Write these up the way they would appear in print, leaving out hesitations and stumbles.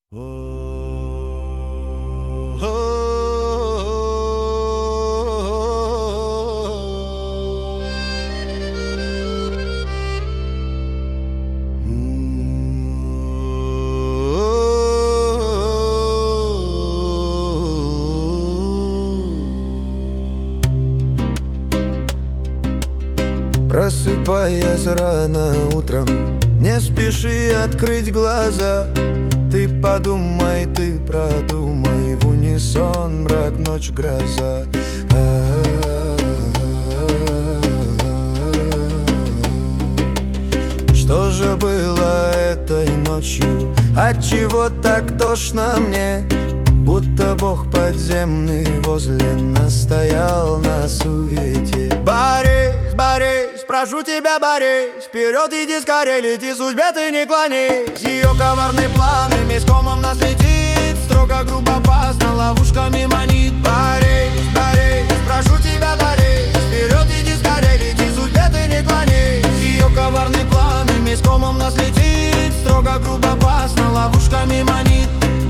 Просыпаясь рано утром, не спеши открыть глаза. Ты подумай, ты продумай, в унисон мрак, ночь, гроза. Что же было этой ночью? Отчего так тошно мне? Будто Бог подземный возле нас стоял на суете. Борись, борись, прошу тебя, борись, вперед иди скорей, лети, судьбе ты не клонись. Ее коварный план мискомом нас летит, строго, грубо, опасно, ловушками манит. Борись, борись, прошу тебя, борись, вперед иди скорей, лети, судьбе ты не клонись. Ее коварный план мискомом нас летит, строго, грубо, опасно, ловушками манит.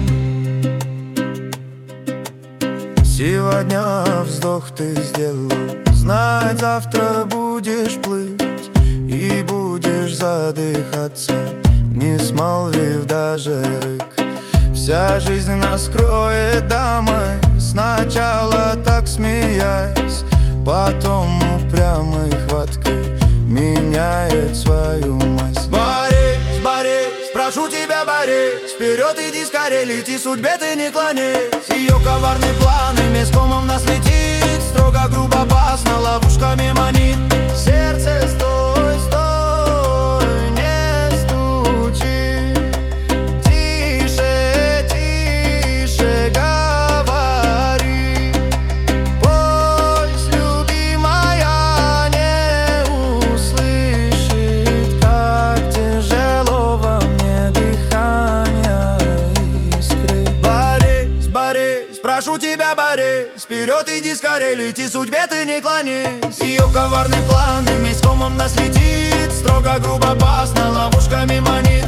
Сегодня вздох ты сделал, знать, завтра будешь плыть и будешь задыхаться, не смолвив даже рык. Вся жизнь нас кроет дамой, сначала так смеясь, потом упрямой хваткой меняет свою масть. Борись, борись, прошу тебя, борись, вперед иди скорей, лети, судьбе ты не клонись. Ее коварный план мискомом нас летит, строго, грубо, опасно, ловушками манит. Сердце, стой, стой, не стучи, тише, тише говори. Пусть любимая не услышит, как тяжело во мне дыхание искры. Борись, борись, прошу тебя, борись, вперед иди скорей, лети, судьбе ты не клонись. Ее коварный план мискомом нас летит, строго, грубо, опасно, ловушками манит.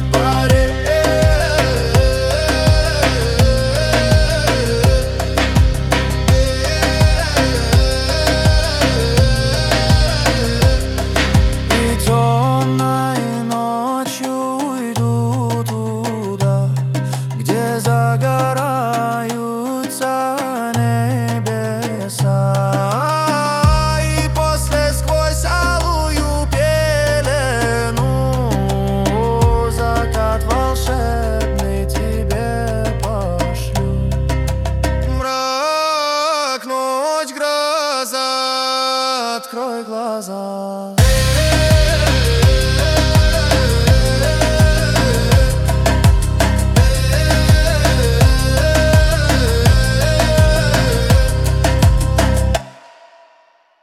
И темной ночью уйду туда, где загораются небеса, и после сквозь алую пелену закат волшебный тебе пошлю. Мрак, ночь, гроза, открой глаза.